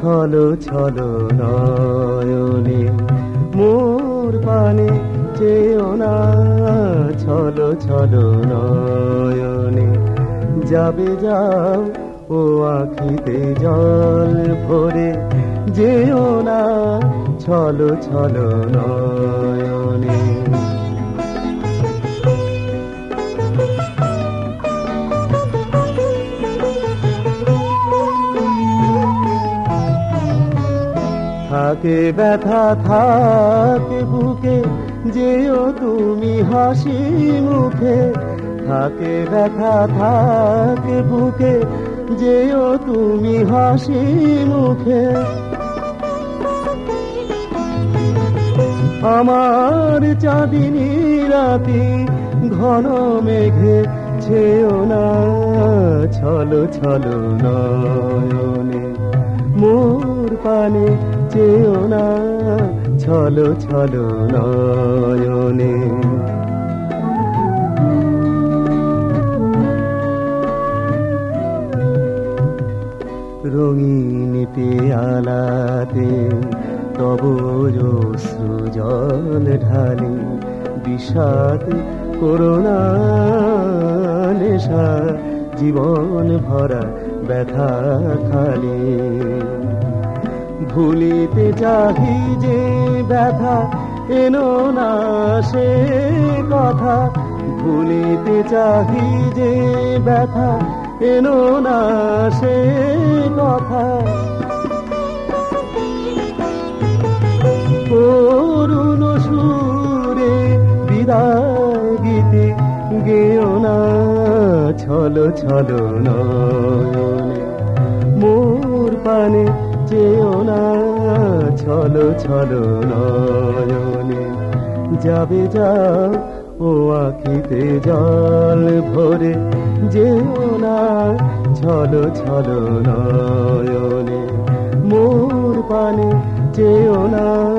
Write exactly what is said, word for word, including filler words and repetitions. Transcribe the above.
ছলো ছলো নয়নে মোর পানে চেয়েও না, ছলো ছলো নয়নে যাবে যাও ও আখিতে জল ভরে যেও না, ছলো ছলো নয়নে। থাকে ব্যথা থাকে বুকে যেও তুমি হাসি মুখে, থাকে ব্যথা থাকে বুকে যেও তুমি হাসি মুখে। আমার চাঁদিনী রাতি ঘন মেঘে ছেও না, ছলো ছলো নয়নে মোর পানে চেয়েও না, ছলো ছলো নয়নে। রঙিন পেয়ালাতে তব অশ্রু জল ঢালি, বিষাদ করোনা নেশা জীবন ভরা ব্যথা খালি। ভুলিতে চাহি যে ব্যথা এনো না সে কথা, ভুলিতে চাহি যে ব্যথা এনো না সে কথা। করুণ সুরে বিদায় গীতে গেও না, ছলো ছলো নয়নে মোর পানে চেয়েও না, ছলো ছলো নয়নে যাবে যাও ও আখিতে জল ভরে যেও না, ছলো ছলো নয়নে মোর পানে চেয়েও না।